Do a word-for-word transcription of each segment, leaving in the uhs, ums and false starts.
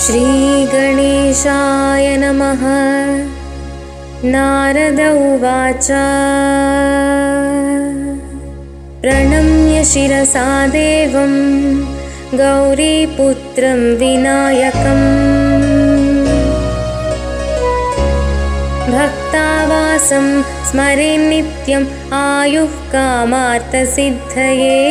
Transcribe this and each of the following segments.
श्रीगणेशाय नमः। नारद उवाच प्रणम्य शिरसा देवं गौरीपुत्रं विनायकम् भक्तावासं स्मरे नित्यम् आयुः कामार्थसिद्धये।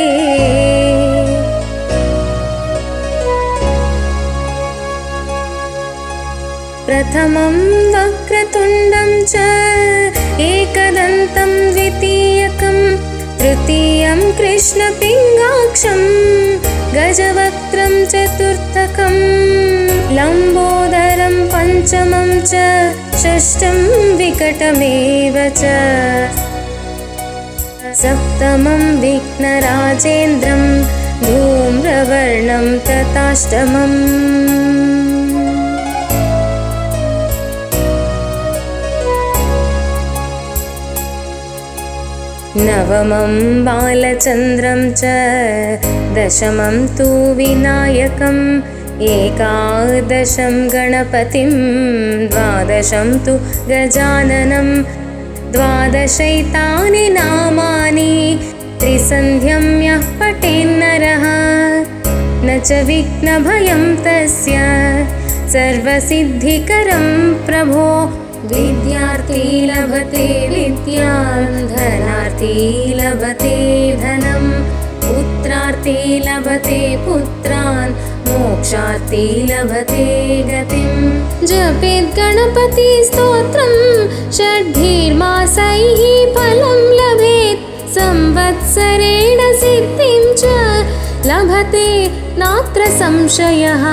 प्रथमं वक्रतुण्डं च एकदन्तं द्वितीयकं तृतीयं कृष्णपिङ्गाक्षं गजवक्त्रं चतुर्थकं लम्बोदरं पञ्चमं च षष्ठं विकटमेव च सप्तमं विघ्नराजेन्द्रं धूम्रवर्णं तथाष्टमम् नवमं बालचन्द्रं च दशमं तु विनायकम् एकादशं गणपतिं द्वादशं तु गजाननं द्वादशैतानि नामानि त्रिसन्ध्यं यः पठेन्नरः न च विघ्नभयं तस्य सर्वसिद्धिकरं प्रभो। विद्यार्थी लभते विद्यां धनार्थी लभते धनं पुत्रार्थी लभते पुत्रान् मोक्षार्थी लभते गतिं। जपेत् गणपति स्तोत्रं षड्भिर्मासैः फलं लभेत् संवत्सरेण सिद्धिं च लभते नात्र संशयः।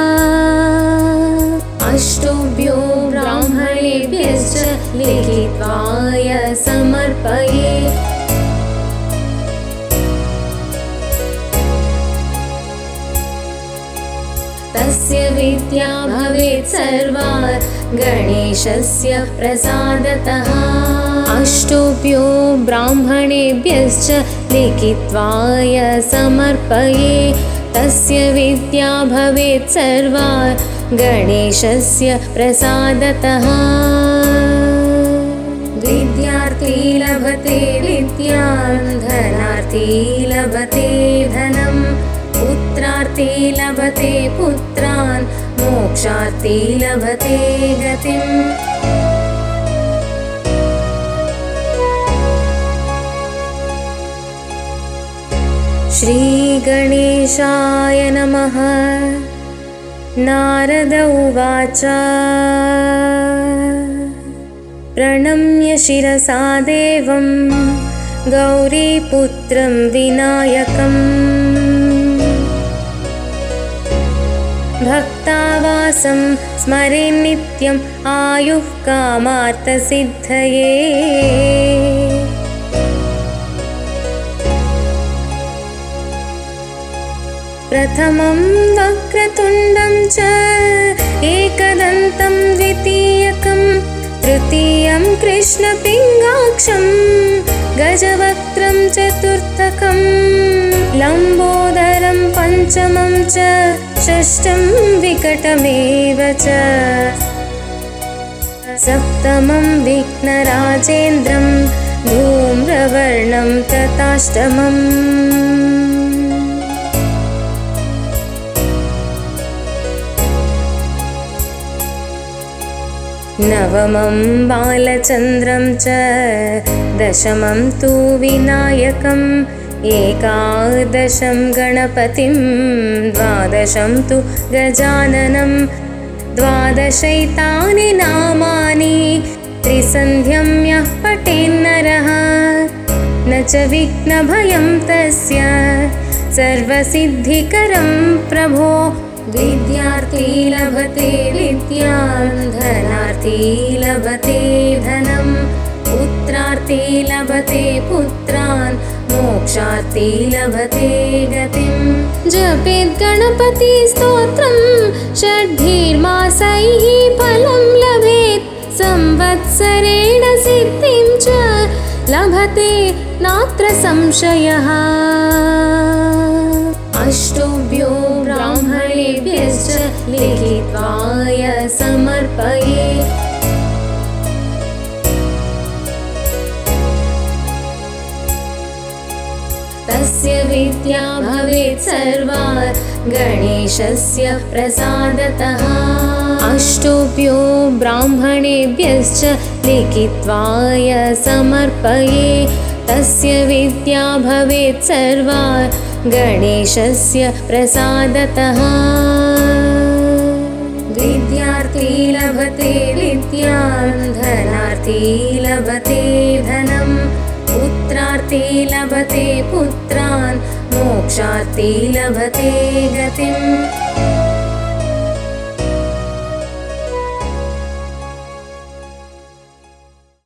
अष्टोभ्यो ब्राह्मणेभ्यश्च लिखित्वाय समर्पये। तस्य विद्या भवेत् सर्वा गणेशस्य प्रसादतः। अष्टोभ्यो ब्राह्मणेभ्यश्च लिखित्वाय समर्पये। तस्य विद्या भवेत् सर्वा गणेशस्य प्रसादतः। विद्यार्थी लभते विद्यां धनार्थी लभते धनं पुत्रार्थी लभते पुत्रान् मोक्षार्थी लभते गतिम्। श्रीगणेशाय नमः। नारद उवाच प्रणम्य शिरसा देवं गौरीपुत्रं विनायकम् भक्तावासं स्मरे नित्यम् आयुः कामार्थसिद्धये। प्रथमं वक्रतुण्डं च एकदन्तं द्वितीयकं तृतीयं कृष्णपिङ्गाक्षं गजवक्त्रं चतुर्थकं लम्बोदरं पञ्चमं च षष्ठं विकटमेव च सप्तमं विघ्नराजेन्द्रं धूम्रवर्णं तथाष्टमम् नवमं बालचन्द्रं च दशमं तु विनायकम् एकादशं गणपतिं द्वादशं तु गजाननं द्वादशैतानि नामानि त्रिसन्ध्यं यः पठेन्नरः न च विघ्नभयं तस्य सर्वसिद्धिकरं प्रभो। विद्यार्थी लभते विद्यां धनार्थी लभते धनं पुत्रार्थी लभते पुत्रान् मोक्षार्थी लभते गतिं। जपेत् गणपति स्तोत्रं षड्भिर्मासैः फलं लभेत् संवत्सरेण सिद्धिं च लभते नात्र संशयः। अष्टोभ्यो ब्राह्मणेभ्यश्च लिखित्वा विद्या भवेत् सर्वा गणेशस्य प्रसादतः। अष्टोऽप्यो ब्राह्मणेभ्यश्च लिखित्वाय समर्पये तस्य विद्या भवेत् सर्वा गणेशस्य प्रसादतः। विद्यार्थी लभते विद्यां धनार्थी लभते धनं पुत्रार्थी लभते पुत्रान् मोक्षार्थी लभते गतिम्।